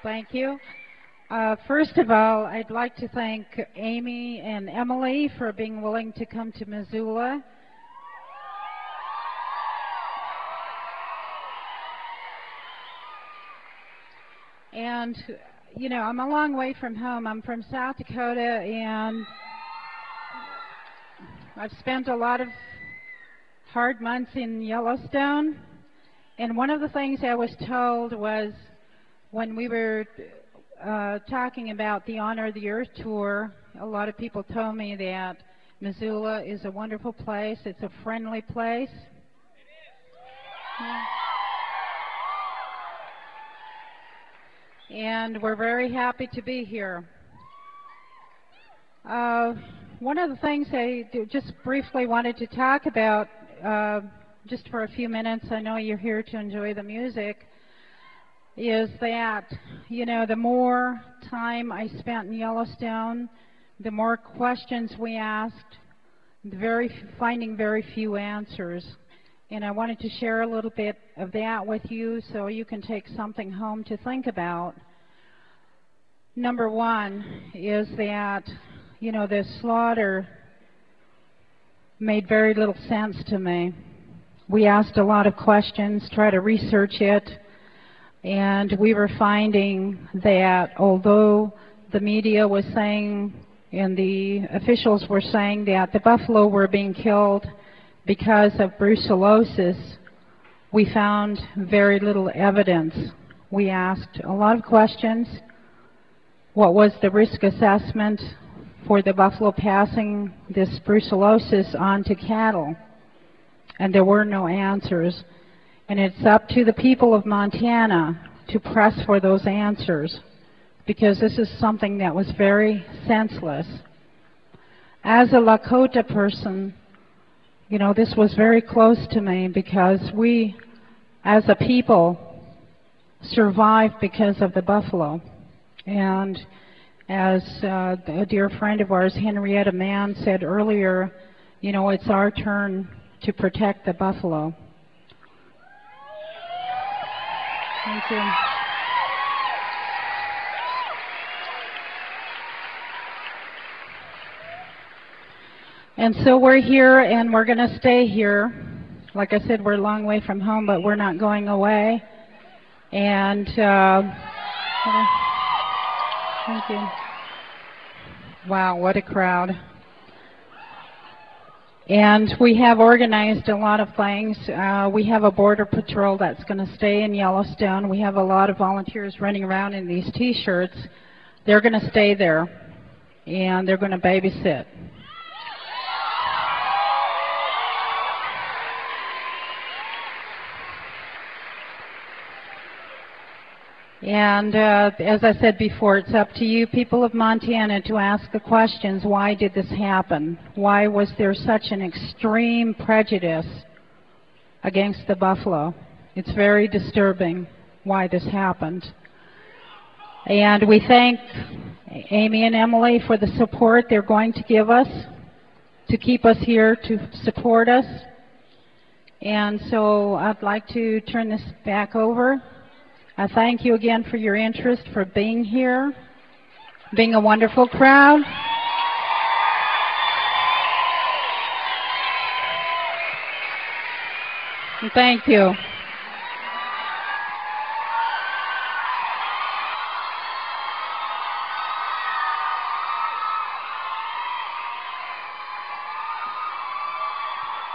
Thank you. First of all, I'd like to thank Amy and Emily for being willing to come to Missoula. And, you know, I'm a long way from home. I'm from South Dakota, and I've spent a lot of hard months in Yellowstone. And one of the things I was told was when we were talking about the Honor of the Earth tour, a lot of people told me that Missoula is a wonderful place. It's a friendly place. Yeah. And we're very happy to be here. One of the things I just briefly wanted to talk about, just for a few minutes, I know you're here to enjoy the music, is that, you know, the more time I spent in Yellowstone, the more questions we asked, finding very few answers. And I wanted to share a little bit of that with you so you can take something home to think about. Number one is that, you know, the slaughter made very little sense to me. We asked a lot of questions, tried to research it, and we were finding that although the media was saying and the officials were saying that the buffalo were being killed because of brucellosis, we found very little evidence. We asked a lot of questions. What was the risk assessment for the buffalo passing this brucellosis on to cattle? And there were no answers. And it's up to the people of Montana to press for those answers, because this is something that was very senseless. As a Lakota person, you know, this was very close to me because we, as a people, survived because of the buffalo. And as a dear friend of ours, Henrietta Mann, said earlier, you know, it's our turn to protect the buffalo. Thank you. And so we're here, and we're going to stay here. Like I said, we're a long way from home, but we're not going away. And thank you. Wow, what a crowd. And we have organized a lot of things. We have a border patrol that's going to stay in Yellowstone. We have a lot of volunteers running around in these T-shirts. They're going to stay there, and they're going to babysit. And as I said before, it's up to you, people of Montana, to ask the questions. Why did this happen? Why was there such an extreme prejudice against the buffalo? It's very disturbing why this happened. And we thank Amy and Emily for the support they're going to give us to keep us here, to support us. And so I'd like to turn this back over. I thank you again for your interest, for being here, being a wonderful crowd. And thank you.